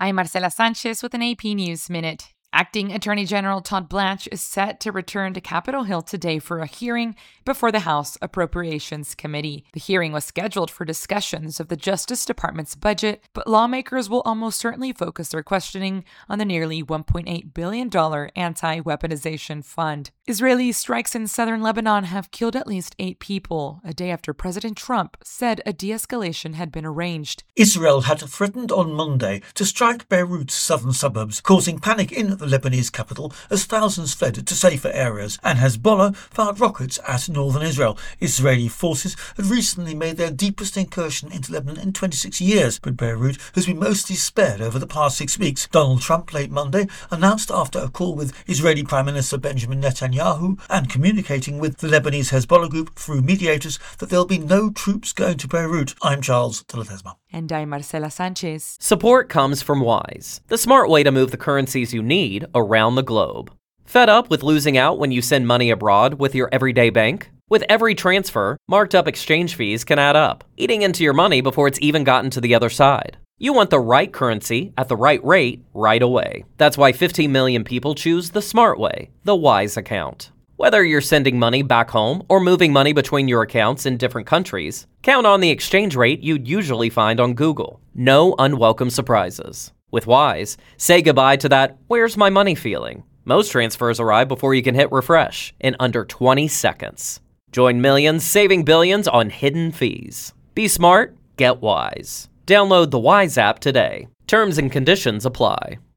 I'm Marcela Sanchez with an AP News Minute. Acting Attorney General Todd Blanche is set to return to Capitol Hill today for a hearing before the House Appropriations Committee. The hearing was scheduled for discussions of the Justice Department's budget, but lawmakers will almost certainly focus their questioning on the nearly $1.8 billion anti-weaponization fund. Israeli strikes in southern Lebanon have killed at least 8 people, a day after President Trump said a de-escalation had been arranged. Israel had threatened on Monday to strike Beirut's southern suburbs, causing panic in the Lebanese capital as thousands fled to safer areas, and Hezbollah fired rockets at northern Israel. Israeli forces had recently made their deepest incursion into Lebanon in 26 years, but Beirut has been mostly spared over the past 6 weeks. Donald Trump late Monday announced after a call with Israeli Prime Minister Benjamin Netanyahu and communicating with the Lebanese Hezbollah group through mediators that there'll be no troops going to Beirut. I'm Charles de Ledesma. And I'm Marcela Sanchez. Support comes from Wise, the smart way to move the currencies you need around the globe. Fed up with losing out when you send money abroad with your everyday bank? With every transfer, marked up exchange fees can add up, eating into your money before it's even gotten to the other side. You want the right currency at the right rate right away. That's why 15 million people choose the smart way, the Wise account. Whether you're sending money back home or moving money between your accounts in different countries, count on the exchange rate you'd usually find on Google. No unwelcome surprises. With Wise, say goodbye to that "where's my money" feeling. Most transfers arrive before you can hit refresh in under 20 seconds. Join millions saving billions on hidden fees. Be smart, get Wise. Download the Wise app today. Terms and conditions apply.